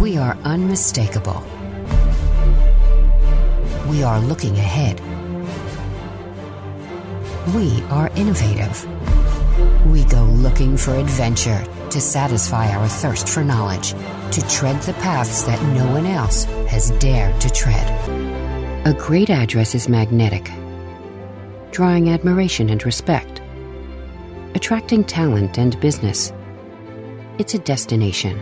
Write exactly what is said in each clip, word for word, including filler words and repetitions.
We are unmistakable. We are looking ahead. We are innovative. We go looking for adventure to satisfy our thirst for knowledge, to tread the paths that no one else has dared to tread. A great address is magnetic, drawing admiration and respect, attracting talent and business. It's a destination,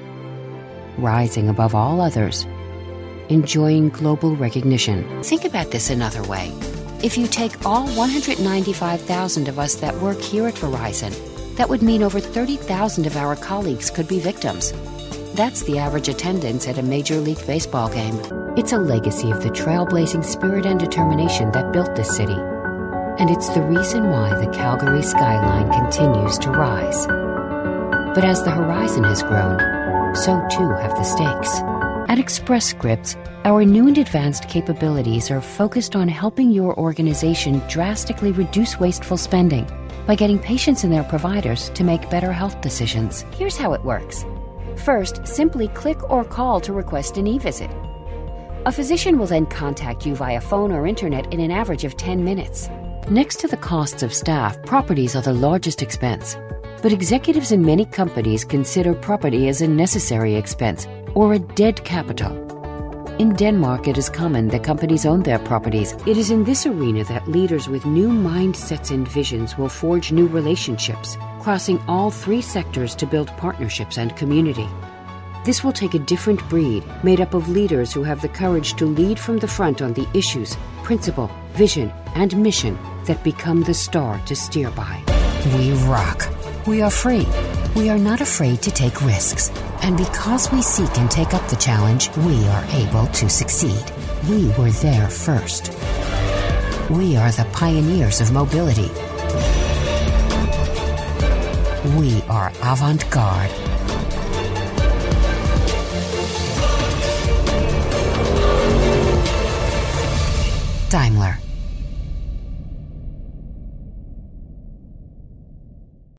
rising above all others, enjoying global recognition. Think about this another way. If you take all one hundred ninety-five thousand of us that work here at Verizon, that would mean over thirty thousand of our colleagues could be victims. That's the average attendance at a Major League Baseball game. It's a legacy of the trailblazing spirit and determination that built this city. And it's the reason why the Calgary skyline continues to rise. But as the horizon has grown, so too have the stakes. At Express Scripts, our new and advanced capabilities are focused on helping your organization drastically reduce wasteful spending by getting patients and their providers to make better health decisions. Here's how it works. First, simply click or call to request an e-visit. A physician will then contact you via phone or internet in an average of ten minutes. Next to the costs of staff, properties are the largest expense. But executives in many companies consider property as a necessary expense or a dead capital. In Denmark, it is common that companies own their properties. It is in this arena that leaders with new mindsets and visions will forge new relationships, crossing all three sectors to build partnerships and community. This will take a different breed, made up of leaders who have the courage to lead from the front on the issues, principle, vision, and mission that become the star to steer by. We rock. We are free. We are not afraid to take risks. And because we seek and take up the challenge, we are able to succeed. We were there first. We are the pioneers of mobility. We are avant-garde. Daimler.